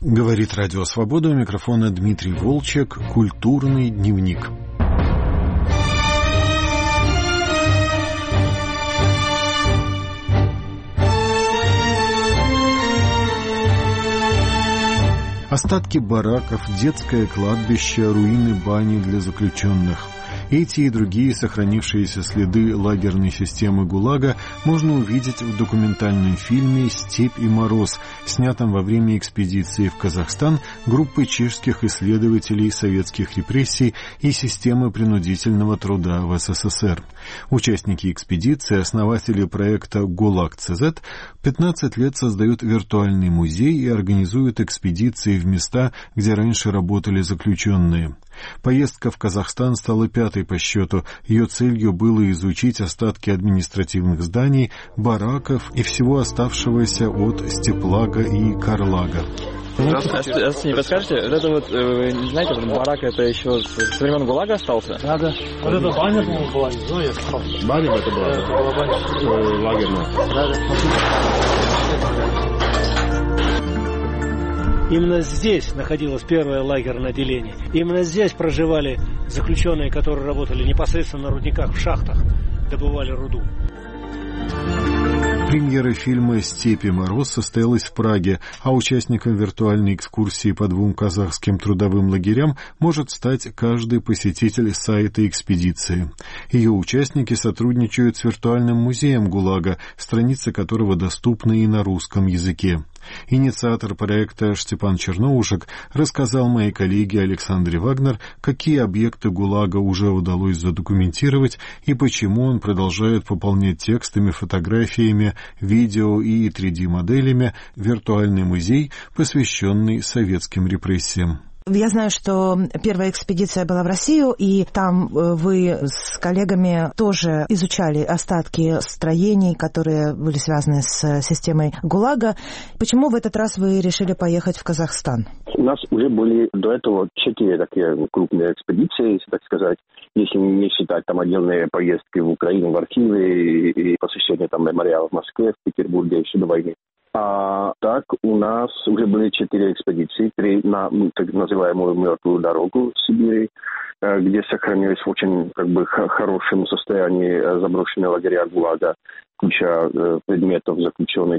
Говорит Радио Свобода, у микрофона Дмитрий Волчек, «Культурный дневник». Остатки бараков, детское кладбище, руины бани для заключенных. Эти и другие сохранившиеся следы лагерной системы ГУЛАГа можно увидеть в документальном фильме «Степь и мороз», снятом во время экспедиции в Казахстан группой чешских исследователей советских репрессий и системы принудительного труда в СССР. Участники экспедиции, основатели проекта «ГУЛАГ-ЦЗ», 15 лет создают виртуальный музей и организуют экспедиции в места, где раньше работали заключенные. Поездка в Казахстан стала пятой по счету. Ее целью было изучить остатки административных зданий, бараков и всего оставшегося от Степлага и Карлага. Не подскажете, вот это вот, знаете, барак это еще с времен ГУЛАГа остался? Да. Вот это баня, по-моему, была, ну, я сказал. Баня это была? Это была баня. Лагерная. Да. Именно здесь находилось первое лагерное отделение. Именно здесь проживали заключенные, которые работали непосредственно на рудниках, в шахтах, добывали руду. Премьера фильма «Степь и мороз» состоялась в Праге, а участником виртуальной экскурсии по 2 казахским трудовым лагерям может стать каждый посетитель сайта экспедиции. Ее участники сотрудничают с виртуальным музеем ГУЛАГа, страницы которого доступны и на русском языке. Инициатор проекта Штепан Черноушек рассказал моей коллеге Александре Вагнер, какие объекты ГУЛАГа уже удалось задокументировать и почему он продолжает пополнять текстами, фотографиями, видео и 3D-моделями виртуальный музей, посвященный советским репрессиям. Я знаю, что первая экспедиция была в Россию, и там вы с коллегами тоже изучали остатки строений, которые были связаны с системой ГУЛАГа. Почему в этот раз вы решили поехать в Казахстан? У нас уже были до этого 4 такие крупные экспедиции, так сказать, если не считать там отдельные поездки в Украину, в архивы и посещение там мемориала в Москве, в Петербурге еще до войны. А так у нас уже были 4 экспедиции, 3 на так называемую мертвую дорогу в Сибири, где сохранились в очень хорошем состоянии заброшенные лагеря ГУЛАГа, куча предметов заключенных.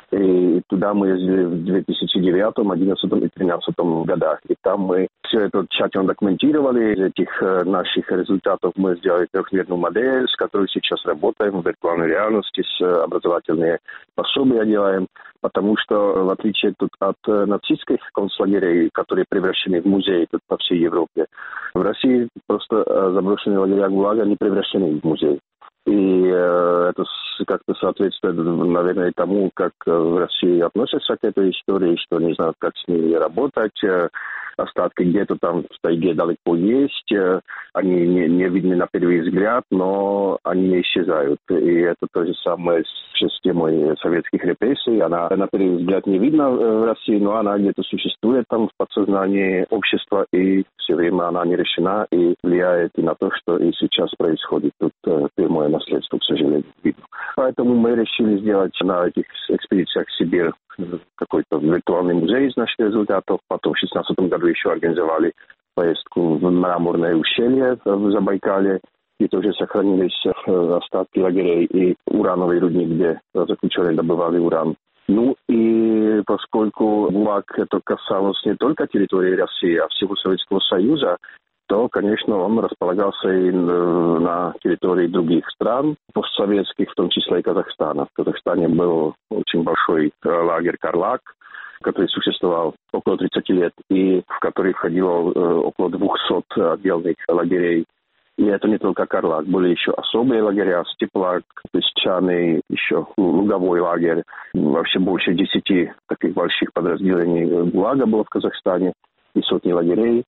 И туда мы ездили в 2009, 2011 и 2013 годах. И там мы все это тщательно документировали. Из этих наших результатов мы сделали 3D модель, с которой сейчас работаем в виртуальной реальности, с образовательные пособия делаем. Потому что, в отличие от нацистских концлагерей, которые превращены в музеи тут по всей Европе, в России просто заброшенные лагеря ГУЛАГа не превращены в музей. И это как-то соответствует, наверное, тому, как в России относятся к этой истории, что не знают, как с ней работать. Остатки где-то там в тайге далеко есть, они не видны на первый взгляд, но они не исчезают. И это то же самое с системой советских репрессий. Она на первый взгляд не видна в России, но она где-то существует там в подсознании общества, и все время она не решена и влияет и на то, что и сейчас происходит. Тут прямое наследство, к сожалению, видно. Поэтому мы решили сделать на этих экспедициях в Сибирь какой-то виртуальный музей из наших результатов. Потом в 2016 году еще организовали поездку в Мраморное ущелье в Забайкале, где тоже сохранились остатки лагерей и урановый рудник, где заключенные добывали уран. Ну и поскольку ГУЛАГ это касалось не только территории России, а всего Советского Союза, то, конечно, он располагался и на территории других стран, постсоветских, в том числе и Казахстана. В Казахстане был очень большой лагерь Карлаг, который существовал около 30 лет, и в который входило около 200 отдельных лагерей. И это не только Карлаг, были еще особые лагеря, Степлаг, Песчаный, еще Луговой лагерь. Вообще больше 10 таких больших подразделений ГУЛАГа было в Казахстане и сотни лагерей.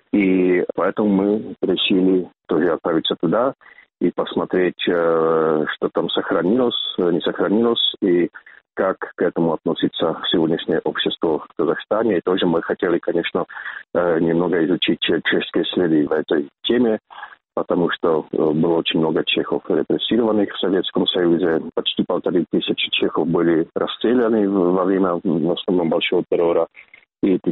И поэтому мы решили тоже отправиться туда и посмотреть, что там сохранилось, не сохранилось, и как к этому относится сегодняшнее общество в Казахстане. И тоже мы хотели, конечно, немного изучить чешские следы в этой теме, потому что было очень много чехов репрессированных в Советском Союзе. Почти 1500 чехов были расстреляны во время, в основном, большого террора. И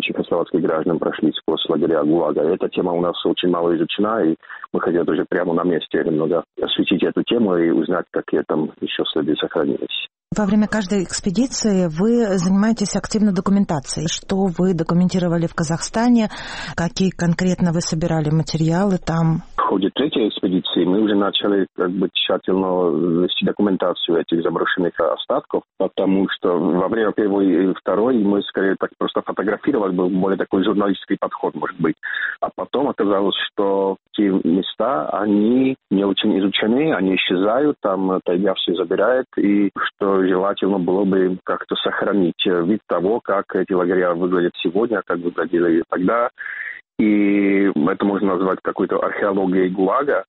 чехословацких граждан прошли сквозь лагеря ГУЛАГа. Эта тема у нас очень мало изучена, и мы хотели тоже прямо на месте немного осветить эту тему и узнать, какие там еще следы сохранились. Во время каждой экспедиции вы занимаетесь активно документацией. Что вы документировали в Казахстане? Какие конкретно вы собирали материалы там? В ходе третьей экспедиции мы уже начали тщательно вести документацию этих заброшенных остатков, потому что во время первой и второй мы скорее так просто фотографировали, был более такой журналистский подход, может быть. А потом оказалось, что эти места, они не очень изучены, они исчезают, там тайга все забирает, и что желательно было бы как-то сохранить вид того, как эти лагеря выглядят сегодня, как выглядели тогда. И это можно назвать какой-то археологией ГУЛАГа.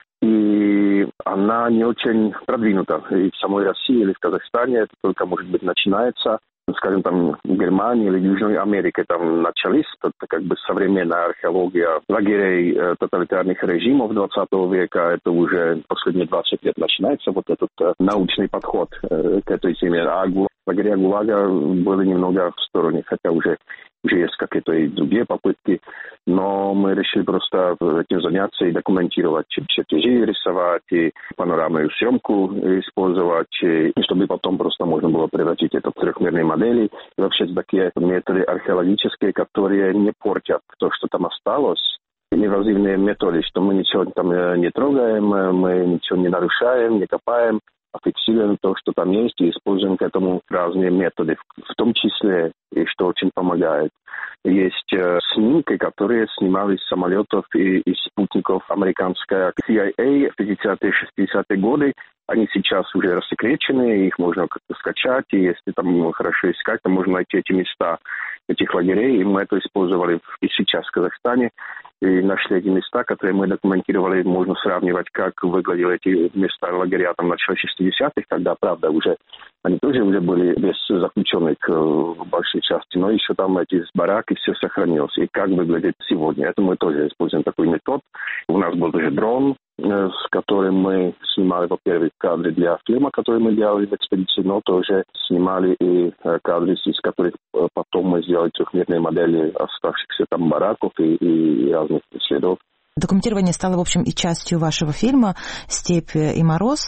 И она не очень продвинута. И в самой России или в Казахстане это только, может быть, начинается. Скажем, там в Германии или Южной Америке там начались, это как бы современная археология лагерей тоталитарных режимов 20 века. Это уже последние 20 лет начинается вот этот научный подход к этой теме. А лагеря ГУЛАГа были немного в стороне, хотя уже есть какие-то и другие попытки, но мы решили просто этим заняться и документировать, чертежи рисовать, и панорамную съемку использовать, и чтобы потом просто можно было превратить это в трехмерные модели. И вообще такие методы археологические, которые не портят то, что там осталось. Инвазивные методы, что мы ничего там не трогаем, мы ничего не нарушаем, не копаем, а фиксируем то, что там есть, и используем к этому разные методы, в том числе, и что очень помогает. Есть снимки, которые снимались с самолетов и из спутников американская CIA в 50-60-е годы. Они сейчас уже рассекречены, их можно как-то скачать, и если там хорошо искать, то можно найти эти места этих лагерей, и мы это использовали и сейчас в Казахстане, и нашли эти места, которые мы документировали, можно сравнивать, как выглядели эти места лагеря там в начале 60-х, когда, правда, уже они тоже уже были без заключенных в большей части, но еще там эти бараки все сохранилось, и как выглядит сегодня. Это мы тоже используем такой метод. У нас был тоже дрон, с которым мы снимали, во-первых, кадры для фильма, который мы делали в экспедиции, но тоже снимали и кадры, из которых потом мы сделали трехмерные модели оставшихся там бараков и разных следов. Документирование стало, в общем, и частью вашего фильма «Степь и мороз»,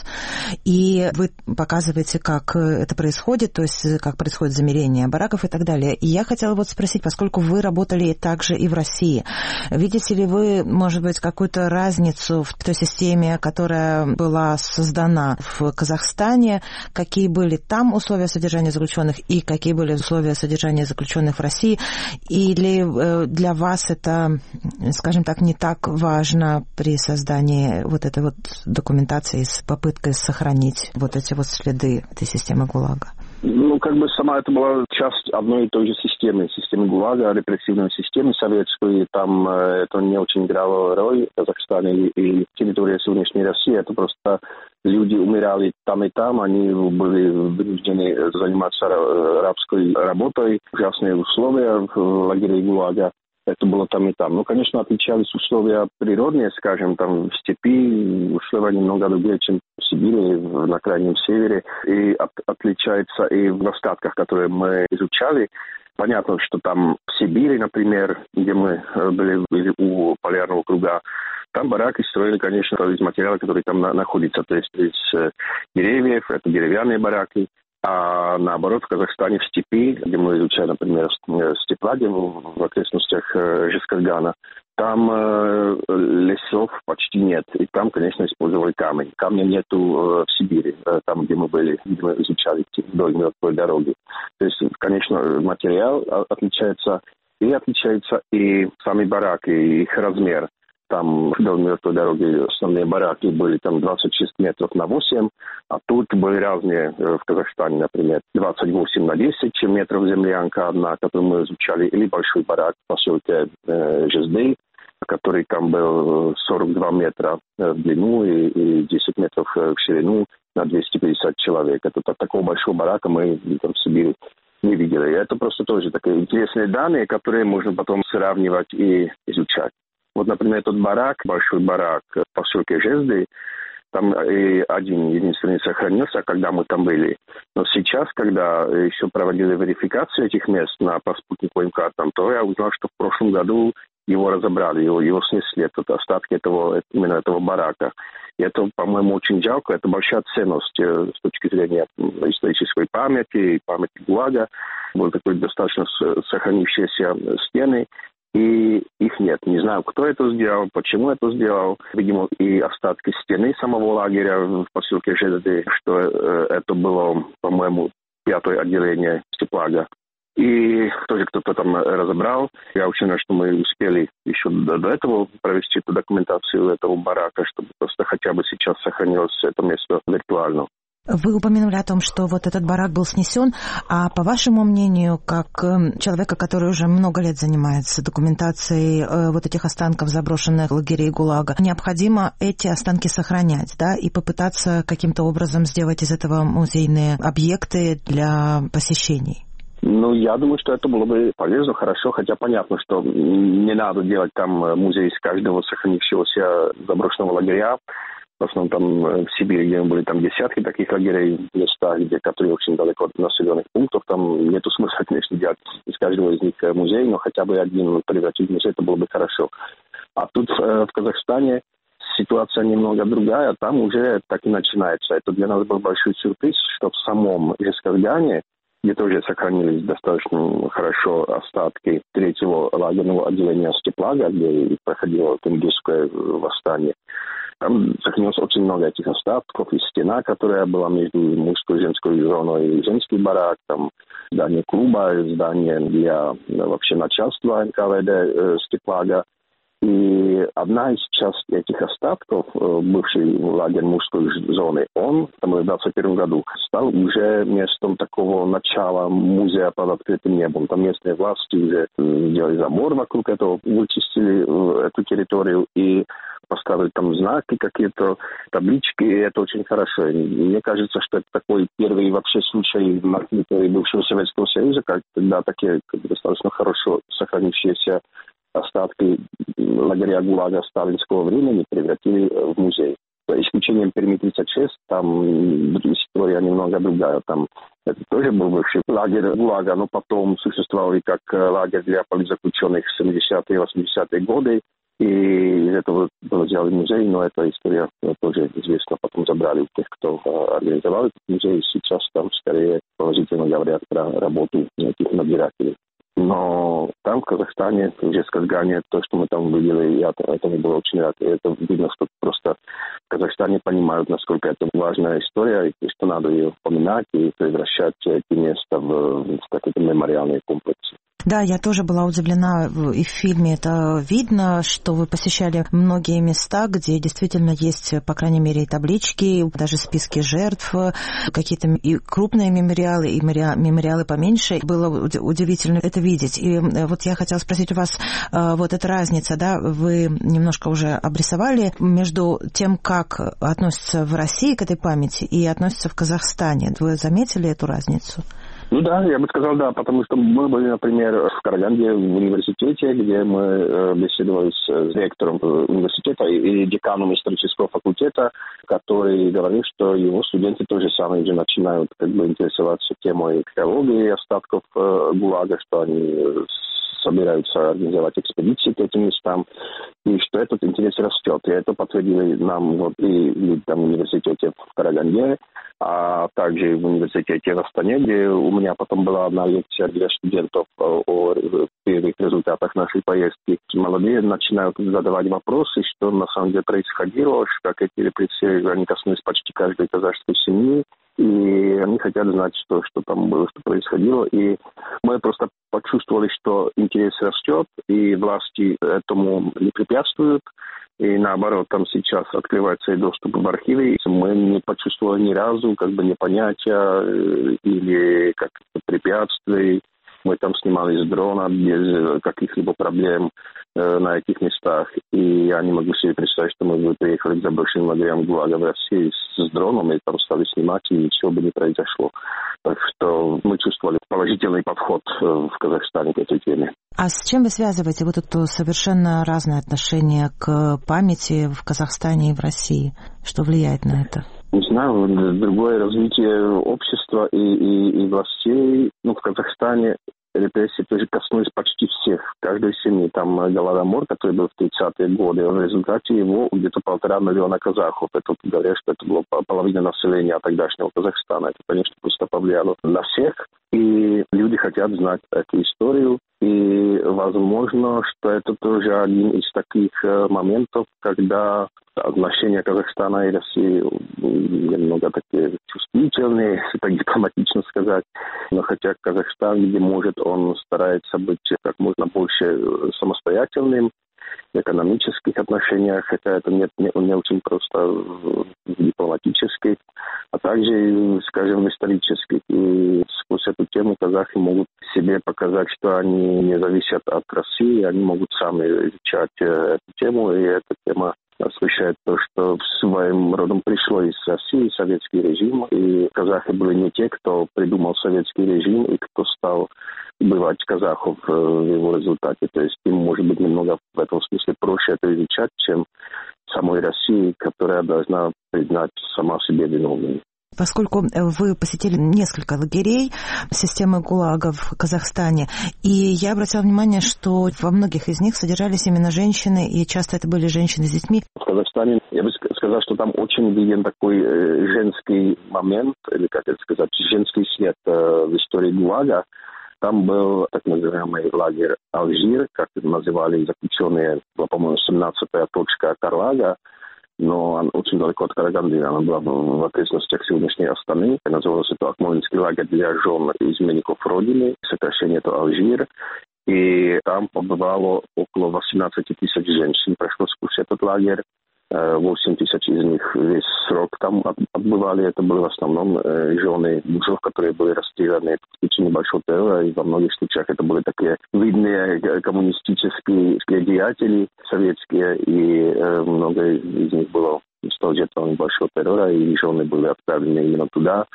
и вы показываете, как это происходит, то есть как происходит замерение бараков и так далее. И я хотела вот спросить, поскольку вы работали также и в России, видите ли вы, может быть, какую-то разницу в той системе, которая была создана в Казахстане, какие были там условия содержания заключенных и какие были условия содержания заключенных в России, или для вас это, скажем так, не так важно при создании вот этой вот документации с попыткой сохранить вот эти вот следы этой системы ГУЛАГа? Ну, как бы сама это была часть одной и той же системы ГУЛАГа, репрессивной системы советской, и там это не очень играло роль в Казахстане и территории сегодняшней России, это просто люди умирали там и там, они были вынуждены заниматься рабской работой, ужасные условия в лагере ГУЛАГа. Это было там и там. Ну, конечно, отличались условия природные, скажем, там в степи, условия немного другие, чем в Сибири, на Крайнем Севере. И отличается и в остатках, которые мы изучали. Понятно, что там в Сибири, например, где мы были у полярного круга, там бараки строили, конечно, из материала, который там находится, то есть из деревьев, это деревянные бараки. А наоборот, в Казахстане, в степи, где мы изучаем, например, степлаги в окрестностях Жезказгана, там лесов почти нет. И там, конечно, использовали камень. Камня нету в Сибири, там, где мы были, где мы изучали вдоль мертвой дороги. То есть, конечно, материал отличается и сами бараки, и их размер. Там вдоль мертвой дороги основные бараки были там 26 метров на 8, а тут были разные в Казахстане, например, 28 на 10 метров землянка одна, которую мы изучали, или большой барак в поселке Жезды, который там был 42 метра в длину и 10 метров в ширину на 250 человек. Это такого большого барака мы там в Сибири не видели. И это просто тоже такие интересные данные, которые можно потом сравнивать и изучать. Вот, например, этот барак, большой барак в поселке Жезды, там и один единственный сохранился, когда мы там были. Но сейчас, когда еще проводили верификацию этих мест по спутниковым картам, то я узнал, что в прошлом году его разобрали, его снесли, остатки именно этого барака. И это, по-моему, очень жалко. Это большая ценность с точки зрения исторической памяти и памяти ГУЛАГа. Были такие достаточно сохранившиеся стены, и их нет. Не знаю, кто это сделал, почему это сделал. Видимо, и остатки стены самого лагеря в поселке Железы, что это было, по-моему, 5-е отделение Степлага. И тоже кто-то там разобрал. Я очень рад, что мы успели еще до этого провести эту документацию этого барака, чтобы просто хотя бы сейчас сохранилось это место виртуально. Вы упомянули о том, что вот этот барак был снесен, а по вашему мнению, как человека, который уже много лет занимается документацией вот этих останков заброшенных лагерей ГУЛАГа, необходимо эти останки сохранять, да, и попытаться каким-то образом сделать из этого музейные объекты для посещений? Ну, я думаю, что это было бы полезно, хорошо, хотя понятно, что не надо делать там музей из каждого сохранившегося заброшенного лагеря. В основном там в Сибири, где мы были, там десятки таких лагерей, места, которые очень далеко от населенных пунктов. Там нету смысла, конечно, делать из каждого из них музей, но хотя бы один превратить в музей, это было бы хорошо. А тут в Казахстане ситуация немного другая, там уже так и начинается. Это для нас был большой сюрприз, что в самом Жезказгане, где тоже сохранились достаточно хорошо остатки 3-го лагерного отделения Степлага, где проходило Тунгусское восстание. Там сохранилось очень много этих остатков, и стена, которая была между мужской и женской зоной, и женский барак, там здание клуба, здание для вообще начальства НКВД Степлага. И одна из частей этих остатков, бывший лагерь мужской зоны, он там, в 2021 году стал уже местом такого начала музея под открытым небом. Там местные власти уже сделали забор вокруг этого, вычистили эту территорию и поставили там знаки, какие-то таблички, и это очень хорошо. И мне кажется, что это такой первый вообще случай на территории бывшего Советского Союза, когда такие достаточно хорошо сохранившиеся остатки лагеря ГУЛАГа сталинского времени превратили в музей. За исключением Перми 36, там история немного другая. Там это тоже был бывший лагерь ГУЛАГа, но потом существовал и как лагерь для политзаключенных в 70-е и 80-е годы. И из этого был сделан музей, но эта история тоже известна. Потом забрали у тех, кто организовал этот музей. Сейчас там скорее положительно говорят про работу этих надзирателей. Но там, в Казахстане, в Жезказгане, то, что мы там видели, я этому был очень рад. И это видно, что просто в Казахстане понимают, насколько это важная история, и что надо ее поминать и превращать эти места в какие-то мемориальные комплексы. Да, я тоже была удивлена, и в фильме это видно, что вы посещали многие места, где действительно есть, по крайней мере, и таблички, даже списки жертв, какие-то и крупные мемориалы, и мемориалы поменьше. Было удивительно это видеть. И вот я хотела спросить у вас, вот эта разница, да, вы немножко уже обрисовали между тем, как относятся в России к этой памяти и относятся в Казахстане. Вы заметили эту разницу? Ну да, я бы сказал, да, потому что мы были, например, в Караганде в университете, где мы беседовали с ректором университета и деканом исторического факультета, который говорил, что его студенты тоже самое уже начинают интересоваться темой археологии остатков ГУЛАГа, что они собираются организовать экспедиции к этим местам, и что этот интерес растет. И это подтвердили нам вот и там, в университете в Караганде, а также в университете в Астане, где у меня потом была одна лекция для студентов о первых результатах нашей поездки. Молодые начинают задавать вопросы, что на самом деле происходило, как эти репрессии, они коснулись почти каждой казахской семьи, и они хотят знать, что там было, что происходило. И мы просто почувствовали, что интерес растет, и власти этому не препятствуют. И наоборот, там сейчас открывается и доступ в архивы. Мы не почувствовали ни разу непонятия или каких-то препятствий. Мы там снимали с дрона без каких-либо проблем. на этих местах. И я не могу себе представить, что мы бы приехали к заброшенным лагерям ГУЛАГа в России с дроном и там стали снимать, и ничего бы не произошло. Так что мы чувствовали положительный подход в Казахстане к этой теме. А с чем вы связываете вот это совершенно разное отношение к памяти в Казахстане и в России? Что влияет на это? Не знаю, другое развитие общества и властей. В Казахстане репрессии тоже коснулись почти всех, каждой семьи. Там Голодомор, который был в 30-е годы, в результате его где-то 1,5 миллиона казахов. Это говорят, что это была половина населения тогдашнего Казахстана. Это, конечно, просто повлияло на всех. И люди хотят знать эту историю. И возможно, что это тоже один из таких моментов, когда отношения Казахстана и России немного такие чувствительные, если так дипломатично сказать. Но хотя Казахстан, где может, он старается быть как можно больше самостоятельным в экономических отношениях, хотя это не очень просто в дипломатических, а также, скажем, в исторических. И сквозь эту тему казахи могут себе показать, что они не зависят от России, они могут сами изучать эту тему, и эта тема освещает то, что своим родом пришло из России, советский режим, и казахи были не те, кто придумал советский режим и кто стал убивать казахов в его результате. То есть им, может быть, немного в этом смысле проще это изучать, чем самой России, которая должна признать сама себе виновной. Поскольку вы посетили несколько лагерей системы ГУЛАГа в Казахстане, и я обратила внимание, что во многих из них содержались именно женщины, и часто это были женщины с детьми. В Казахстане, я бы сказал, что там очень виден такой женский момент, или, как это сказать, женский свет в истории ГУЛАГа. Там был так называемый лагерь Алжир, как это называли заключенные, была, по-моему, 17-я точка Карлага, но она очень далеко от Караганды, она была в окрестностях сегодняшней Астаны. Назывался это Акмолинский лагерь для жен изменников Родины, сокращение это Алжир. И там побывало около 18 тысяч женщин, прошло сквозь этот лагерь. 8 тысяч из них весь срок там отбывали. Это были в основном жены мужев, которые были расстреляны в течение большого террора. И во многих случаях это были такие видные коммунистические деятели советские. И много из них было стало жертвами большого террора. И жены были отправлены именно туда.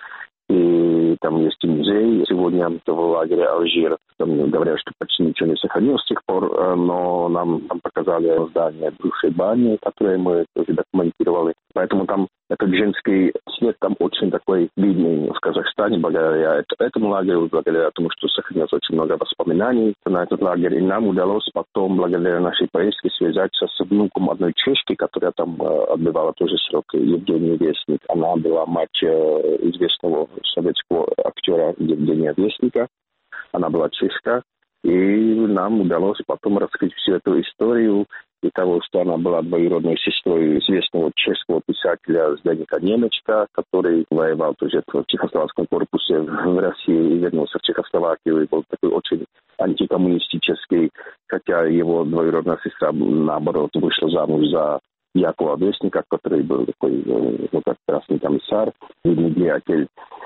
И там есть музей сегодня в лагере Алжир. Там говорят, что почти ничего не сохранилось с тех пор, но нам показали здание бывшей бани, которое мы тоже документировали. Поэтому там этот женский свет там очень такой видный в Казахстане, благодаря этому лагерю, благодаря тому, что сохранилось очень много воспоминаний на этот лагерь. И нам удалось потом, благодаря нашей поездке, связаться с внуком одной чешки, которая там отбывала тоже срок, Евгения Вестник. Она была мать известного советского актера Евгения Вестника. Она была чешка. И нам удалось потом раскрыть всю эту историю и того, что она была двоюродной сестрой известного чешского писателя Зdeneka Немечка, который воевал тоже в Чехословацком корпусе в России и вернулся в Чехословакию и был такой очень антикоммунистический, хотя его двоюродная сестра, наоборот, вышла замуж за Якова Вестника, который был такой, как красный комиссар, видный деятель.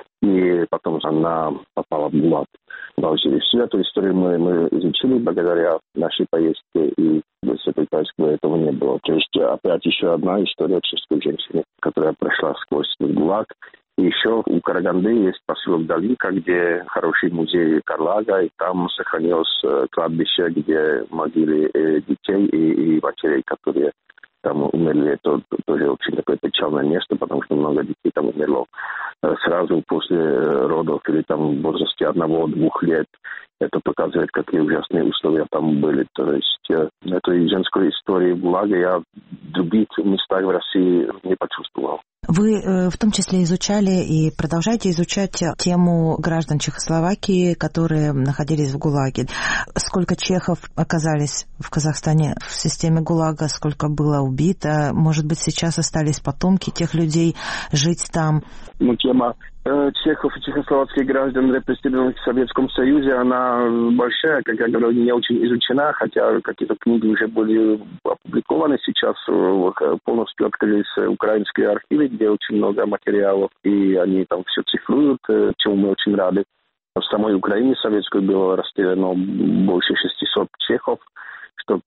И потом она попала в ГУЛАГ в Алжире. Всю эту историю мы изучили благодаря нашей поездке, и без этой поездки этого не было. То есть опять еще одна история чешской женщины, которая прошла сквозь ГУЛАГ. И еще у Караганды есть поселок Далинка, где хороший музей Карлага, и там сохранилось кладбище, где могилы детей и матерей, которые там умерли. Это тоже очень такое печальное место, потому что много детей там умерло сразу после родов или там в возрасте 1-2 лет. Это показывает, какие ужасные условия там были. То есть эту женскую историю ГУЛАГа я в других местах в России не почувствовал. Вы в том числе изучали и продолжаете изучать тему граждан Чехословакии, которые находились в ГУЛАГе. Сколько чехов оказались в Казахстане в системе ГУЛАГа, сколько было убито? Может быть, сейчас остались потомки тех людей жить там? Тема чехов и чехословацких граждан, репрессированных в Советском Союзе, она большая, как я говорю, не очень изучена, хотя какие-то книги уже были опубликованы. Сейчас полностью открылись украинские архивы, где очень много материалов, и они там все цифруют, чему мы очень рады. В самой Украине советской было расстреляно больше 600 чехов, что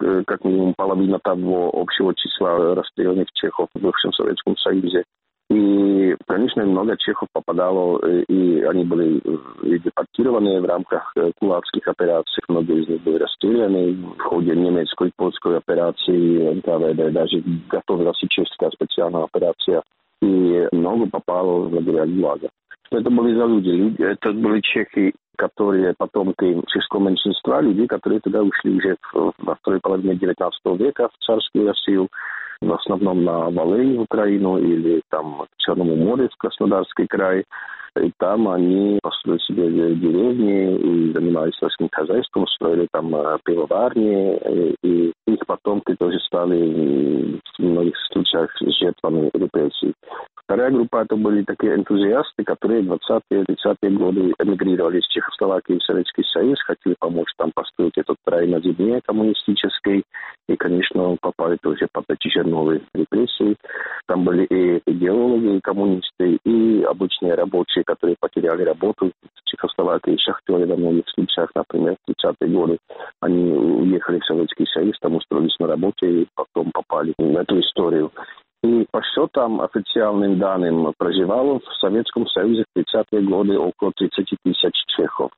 как минимум половина того общего числа расстрелянных чехов в бывшем Советском Союзе. И, конечно, много чехов попадало, и они были депортированы в рамках кулацких операций. Многие из них были расстреляны в ходе немецкой и польской операции НКВД. Даже готовилась и чешская специальная операция. И много попало в лагеря ГУЛАГа. Что это были за люди? Это были чехи, которые потомки чешского меньшинства, люди, которые туда ушли уже во второй половине 19 века в царскую Россию, в основном на Волынь, в Украину, или там к Черному морю, в Краснодарский край. И там они построили себе деревни и занимались сельским хозяйством, строили там пивоварни. И их потомки тоже стали в многих случаях жертвами репрессий. Вторая группа это были такие энтузиасты, которые в 20-е, 30-е годы эмигрировали из Чехословакии в Советский Союз, хотели помочь там построить этот край на земле коммунистической. И, конечно, попали тоже под эти же новые репрессии. Там были и идеологи, и коммунисты, и обычные рабочие, которые потеряли работу в Чехословакии, шахтеры во многих случаях, например, в 30-е годы. Они уехали в Советский Союз, там устроились на работе и потом попали в эту историю. И по счетам, официальным данным, проживало в Советском Союзе в 30-е годы около 30 тысяч чехов.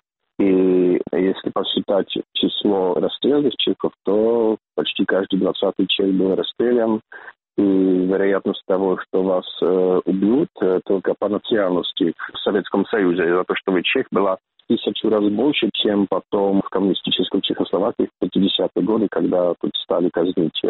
И если посчитать число расстрелянных чехов, то почти каждый 20-й чех был расстрелян. И вероятность того, что вас убьют, только по национальности в Советском Союзе, за то, что вы чех, была 1000 раз больше, чем потом в коммунистической Чехословакии в 50-е годы, когда тут стали казнить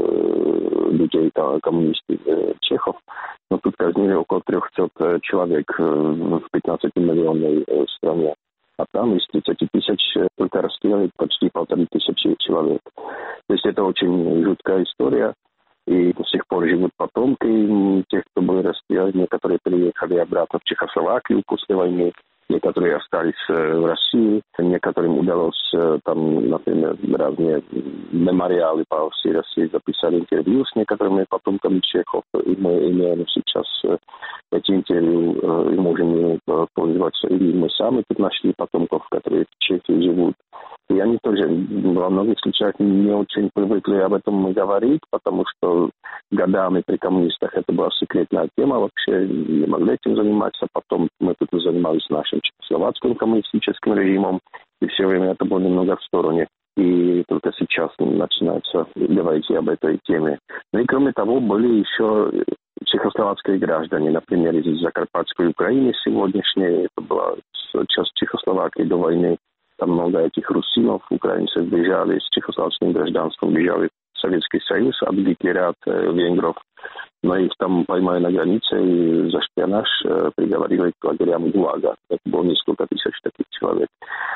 людей, коммунистов, чехов. Но тут казнили около 300 человек в 15-миллионной стране. А там из 30 тысяч только расстреляли почти 1500 человек. То есть это очень жуткая история. И до сих пор живут потомки тех, кто был расстрелян. Некоторые приехали обратно в Чехословакию после войны. Некоторые остались в России, некоторым удалось, там, например, разные мемориалы по всей России записали интервью с некоторыми потомками чехов, и мы имеем сейчас эти интервью и можем пользоваться. Или мы сами тут нашли потомков, которые в Чехии живут. И они тоже во многих случаях не очень привыкли об этом говорить, потому что годами при коммунистах это была секретная тема, вообще не могли этим заниматься. Потом мы тут занимались нашим чехословацким коммунистическим режимом, и все время это было немного в стороне. И только сейчас начинается говорить об этой теме. Ну и кроме того, были еще чехословацкие граждане, например, из Закарпатской Украины сегодняшней, это была часть Чехословакии до войны. Там много этих русинов, украинцев бежали с чехословацким гражданством, бежали в Советский Союз от Гитлера, от венгров. Но их там поймали на границе и за шпионаж приговорили к лагерям ГУЛАГа. Это было несколько тысяч таких человек.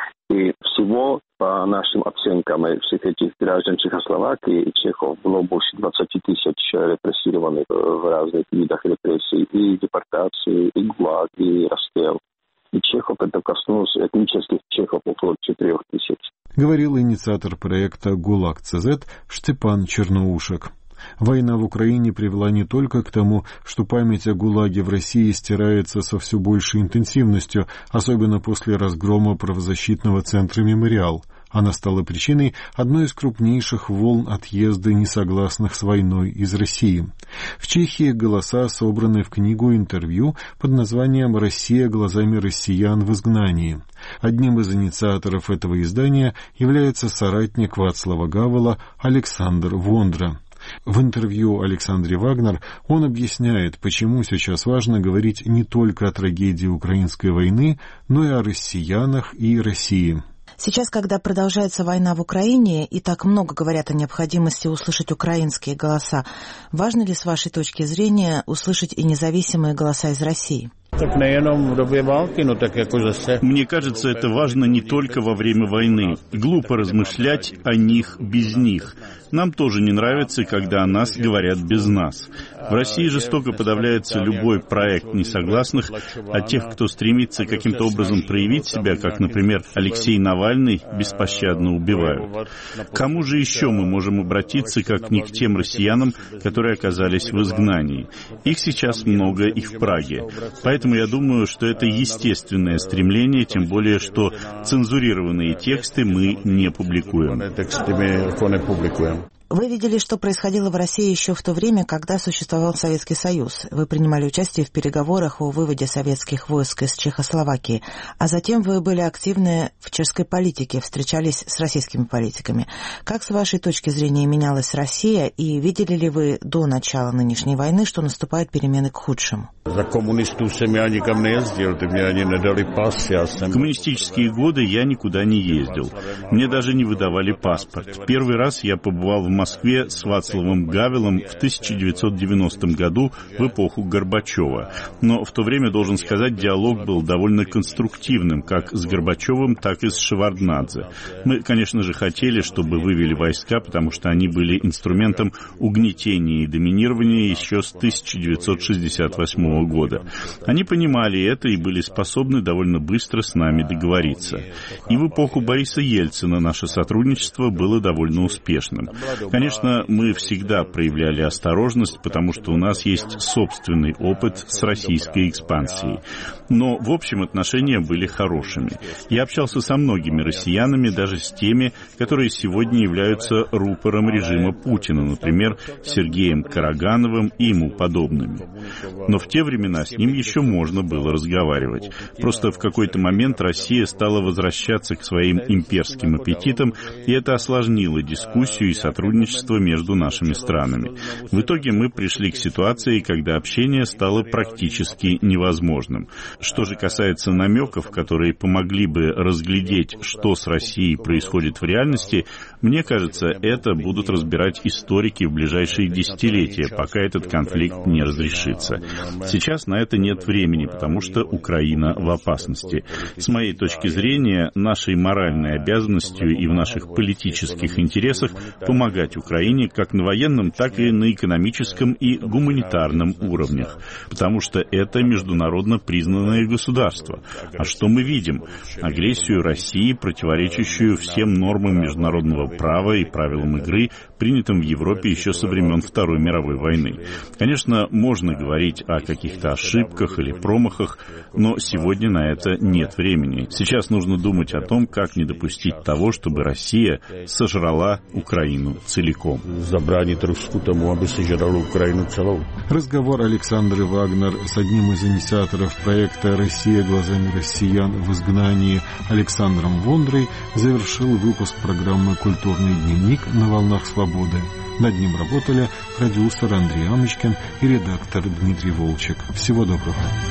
И всего, по нашим оценкам, всех этих граждан Чехословакии и чехов было больше 20 тысяч репрессированных в разных видах репрессий. И депортации, и ГУЛАГ, и расстрел. И чехов это коснулось этнических чехов около 4000. Говорил инициатор проекта ГУЛАГ-ЦЗ Штепан Черноушек. Война в Украине привела не только к тому, что память о ГУЛАГе в России стирается со все большей интенсивностью, особенно после разгрома правозащитного центра «Мемориал». Она стала причиной одной из крупнейших волн отъезда несогласных с войной из России. В Чехии голоса собраны в книгу интервью под названием «Россия глазами россиян в изгнании». Одним из инициаторов этого издания является соратник Вацлава Гавела Александр Вондра. В интервью Александре Вагнер он объясняет, почему сейчас важно говорить не только о трагедии украинской войны, но и о россиянах и России. Сейчас, когда продолжается война в Украине, и так много говорят о необходимости услышать украинские голоса, важно ли, с вашей точки зрения, услышать и независимые голоса из России? Мне кажется, это важно не только во время войны. Глупо размышлять о них без них. Нам тоже не нравится, когда о нас говорят без нас. В России жестоко подавляется любой проект несогласных, а тех, кто стремится каким-то образом проявить себя, как, например, Алексей Навальный, беспощадно убивают. К кому же еще мы можем обратиться, как не к тем россиянам, которые оказались в изгнании? Их сейчас много и в Праге. Поэтому Поэтому я думаю, что это естественное стремление, тем более, что цензурированные тексты мы не публикуем. Вы видели, что происходило в России еще в то время, когда существовал Советский Союз. Вы принимали участие в переговорах о выводе советских войск из Чехословакии, а затем вы были активны в чешской политике, встречались с российскими политиками. Как, с вашей точки зрения, менялась Россия, и видели ли вы до начала нынешней войны, что наступают перемены к худшему? В коммунистические годы я никуда не ездил. Мне даже не выдавали паспорт. Первый раз я побывал в Москве с Вацлавом Гавелом в 1990 году в эпоху Горбачева. Но в то время, должен сказать, диалог был довольно конструктивным, как с Горбачевым, так и с Шеварднадзе. Мы, конечно же, хотели, чтобы вывели войска, потому что они были инструментом угнетения и доминирования еще с 1968 года. Они понимали это и были способны довольно быстро с нами договориться. И в эпоху Бориса Ельцина наше сотрудничество было довольно успешным. Конечно, мы всегда проявляли осторожность, потому что у нас есть собственный опыт с российской экспансией. Но, в общем, отношения были хорошими. Я общался со многими россиянами, даже с теми, которые сегодня являются рупором режима Путина, например, Сергеем Карагановым и ему подобными. Но в те времена с ним еще можно было разговаривать. Просто в какой-то момент Россия стала возвращаться к своим имперским аппетитам, и это осложнило дискуссию и сотрудничество между нашими странами. В итоге мы пришли к ситуации, когда общение стало практически невозможным. Что же касается намеков, которые помогли бы разглядеть, что с Россией происходит в реальности, мне кажется, это будут разбирать историки в ближайшие десятилетия, пока этот конфликт не разрешится. Сейчас на это нет времени, потому что Украина в опасности. С моей точки зрения, нашей моральной обязанностью и в наших политических интересах помогать Украине как на военном, так и на экономическом и гуманитарном уровнях, потому что это международно признанное государство. А что мы видим? Агрессию России, противоречащую всем нормам международного права и правилам игры, принятым в Европе еще со времен Второй мировой войны. Конечно, можно говорить о каких-то ошибках или промахах, но сегодня на это нет времени. Сейчас нужно думать о том, как не допустить того, чтобы Россия сожрала Украину целиком. Забранить Руску тому, aby сожрала Украину целиком. Разговор Александры Вагнер с одним из инициаторов проекта «Россия глазами россиян в изгнании» Александром Вондрой завершил выпуск программы «Культурный дневник» на волнах свободы. Над ним работали продюсер Андрей Амочкин и редактор Дмитрий Волчек. Всего доброго.